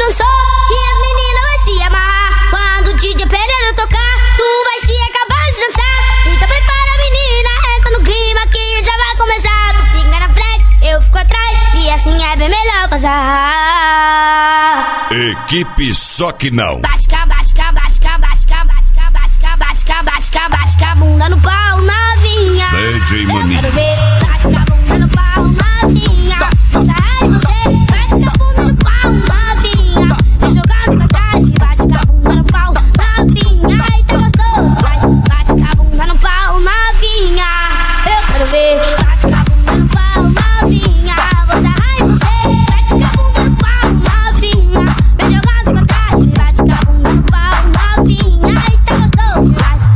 dançar e as meninas vai se amarrar. Quando o DJ Pereira tocar, tu vai se acabar de dançar. Então prepara, menina, entra no clima que já vai começar. Tu fica na frente, eu fico atrás, e assim é bem melhor passar. Equipe Só Que Não. Bate-ca, bate-ca, bate-ca, bate-ca, bate-ca, bate-ca, bate-ca, bate-ca, bate-ca, bunda no pau, novinha. DJ Maninho. Quero ver, bate-ca, bunda no pau, novinha. Nossa, ai, você, bate-ca, bunda no pau, novinha. Vem jogando pra trás e bate-ca, bunda no pau, novinha. Ai, tá gostoso, bate-ca, bunda no pau, novinha. Eu quero ver, bate-ca, bunda no pau, novinha. Você, ai, você, bate-ca, bunda no pau, novinha. Vem jogando pra trás e bate-ca, bunda no pau, novinha. Ai, tá gostoso,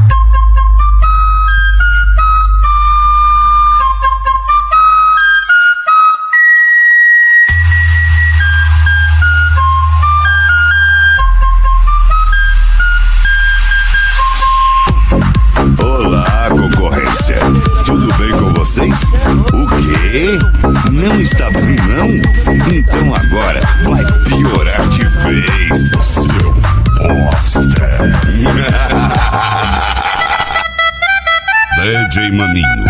Olá, concorrência. Tudo bem com vocês? O quê? Não está bem, não? Então agora vai piorar de vez, seu bosta. DJ Maninho.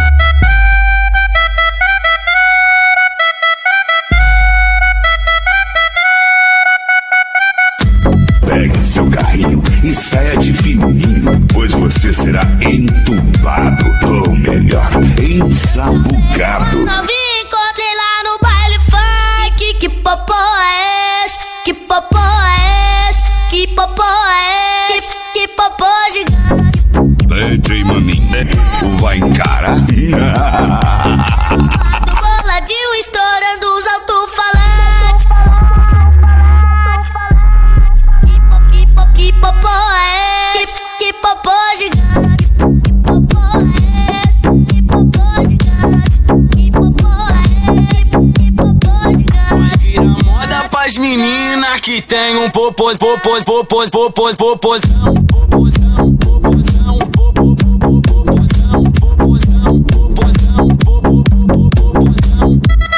Pegue seu carrinho e saia de fininho, pois você será entubado, ou melhor, ensabugado. Novinho, encontrei lá no baile funk. Que popô é esse? Que popô é esse? Que popô é esse? Que popô gigante. DJ Maninho, vai encarar? Do boladinho estourando os alto-falantes. Que popô é esse? Que popô gigante. Que popô é esse? Que popô gigante. Que popô é esse? Que popô gigante. Vira moda pras meninas que tem um popozão, popozão, popozão, popozão, popozão, popozão, popozão, popozão, popozão, popozão.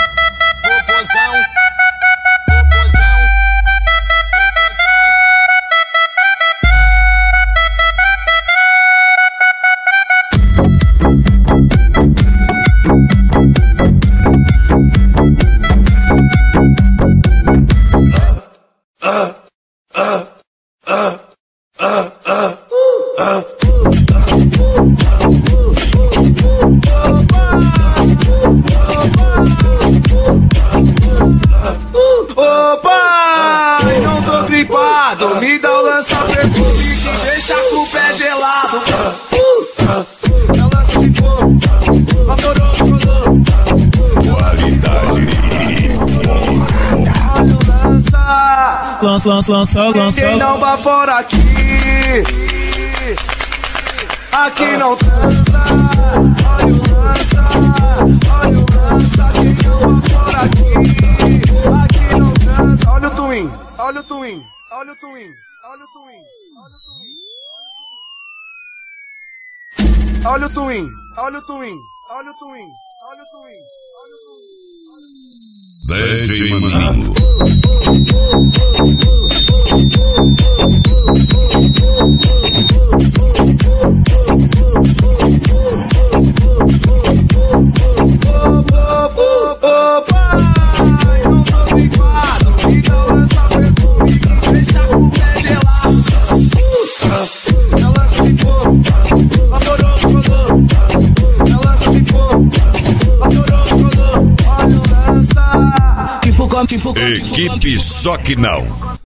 Opa, não tô gripado, me dá o lança-perfume que deixa com o pé gelado. É lança de fogo, adorou, colou. Qualidade. Olha o lança, ninguém não vai fora aqui. Aqui não transa. Olha o lança, quem não vai fora aqui. Aqui não transa. Olha o twin, olha o twin, olha o twin, olha o twin, olha o twin. Olha o twin, olha o twin, olha o twin, olha o twin, olha o twin. DJ Maninho. Equipe Só Que Não.